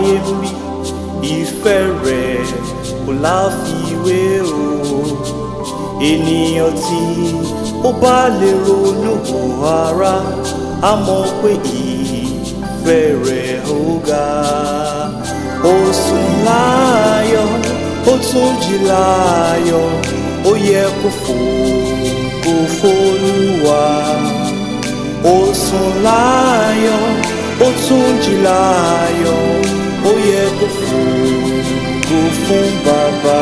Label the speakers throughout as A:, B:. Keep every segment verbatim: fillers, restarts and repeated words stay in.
A: láyé mi ìfẹ́ rẹ̀ kò láfiwé o. Ènìyàn tí ó bá lè ronú ara á mọ̀ pé ìfẹ́ rẹ̀ ó ga. Ó sùn láyọ̀ ó tún jí láyọ̀ ó yẹ kó fògo f'Olúwa. Ó sùn láyọ̀ ó tún jí láyọ̀ ó yẹ kó fògo fún Bàbá.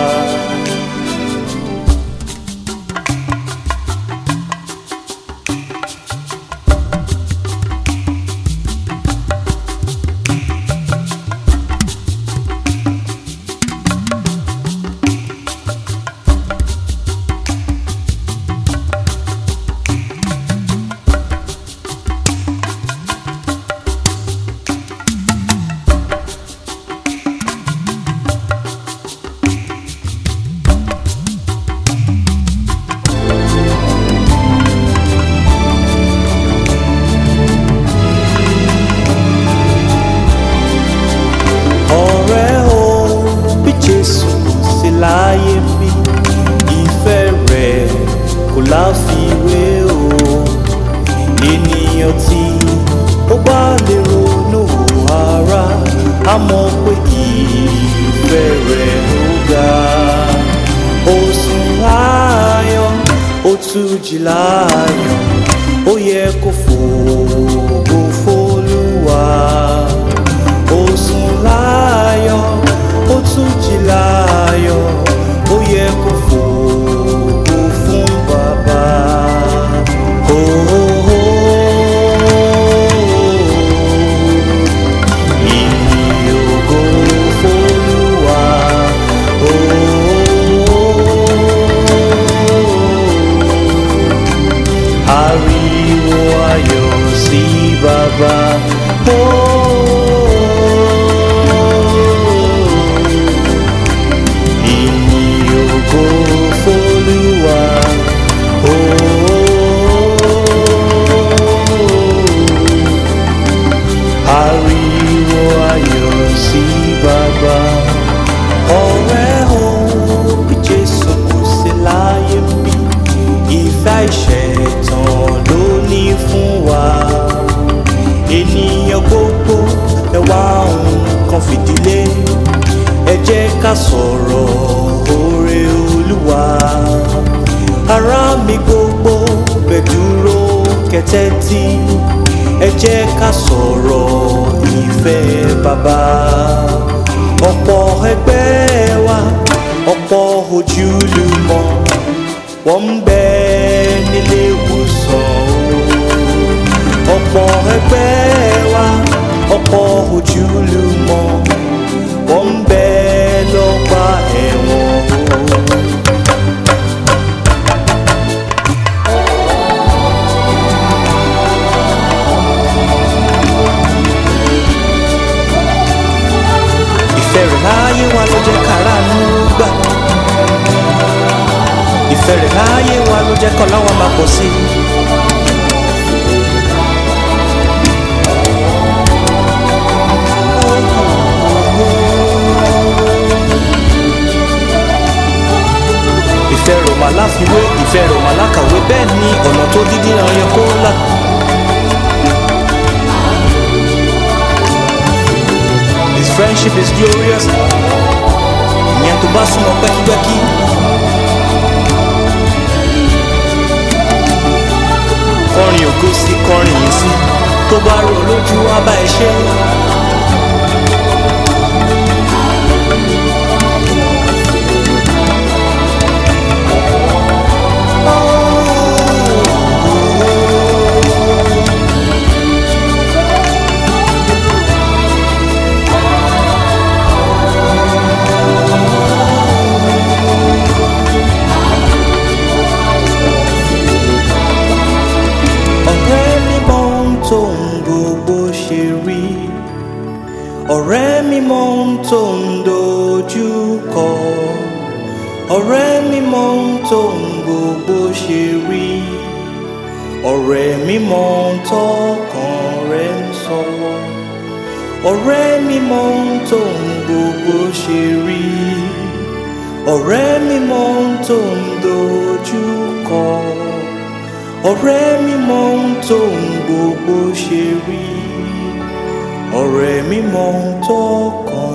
A: Láyé mi ìfẹ́ rẹ̀ kò láfiwé o. Ènìyàn tí ó bá lè ronú ara á mọ̀ pé ìfẹ́ rẹ̀ ó ga. Ó sùn láyọ̀ ó tún jí láyọ̀ ó yẹ kó fògo f'Olúwa. Ó sùn láyọ̀ ó tún jí láyọ̀ ó yẹ kó fògo fún Bàbá. Ìyìn ògo f'Olúwa. Ariwo ayọ̀ sí Bàbá. Ariwo ayọ̀ sí Bàbá. Ọ̀rẹ́ o bí Jésù kò sí láyé mi ìfẹ́ ìṣẹ̀tàn ló ní fún wa. Ènìyàn gbogbo ẹ wá nǹkan fìdílé ẹ jẹ́ ká sọ̀rọ̀ oore Olúwa. Ará mi gbogbo bẹ̀ dúró kẹ́tẹ́tí ẹ jẹ́ ká sọ̀rọ̀ ìfẹ́ Bàbá. Ọ̀pọ̀ ẹgbẹ́ wa ọ̀pọ̀ ojúlùmọ̀ wọ́n ń bẹ nílé ìwòsàn o. Ọ̀pọ̀ ẹgbẹ́ wa ọ̀pọ̀ ojúlùmọ̀ wọ́n ń bẹ lọ́gbà ẹ̀wọ̀n o. Ìfẹ́ rẹ̀ láyé wa ló jẹ́ ká ránú gbà. Ìfẹ́ rẹ̀ láyé wa ló jẹ́ kọ́lá wa máa pọ̀ sí. Ìfẹ́ rẹ̀ ò mà láfiwé, ìfẹ́ rẹ̀ ò mà lákàwé, bẹ́ẹ̀ ni ọ̀nà tó dídí náà yẹ kó là. His friendship is glorious. Ìyẹn tó bá súnmọ́ pẹ́kípẹ́kí. Kọrin ògo sí, kọrin yìí sí, tó bá rò lójú á bá ẹ ṣe. Ọ̀rẹ́ mi mọ ohun tó ń dojú kọ, ọ̀rẹ́ mi mọ ohun tó ń gbogbo ṣe rí, ọ̀rẹ́ mi mọ ohun tọ́kàn rẹ̀ ń sọ, ọ̀rẹ́ mi mọ ohun tó ń gbogbo ṣe rí, ọ̀rẹ́ mi mọ ohun tó ń dojú kọ, ọ̀rẹ́ mi mọ ohun tó ń gbogbo ṣe rí, ọ̀rẹ́ mi mọ ohun tó kàn.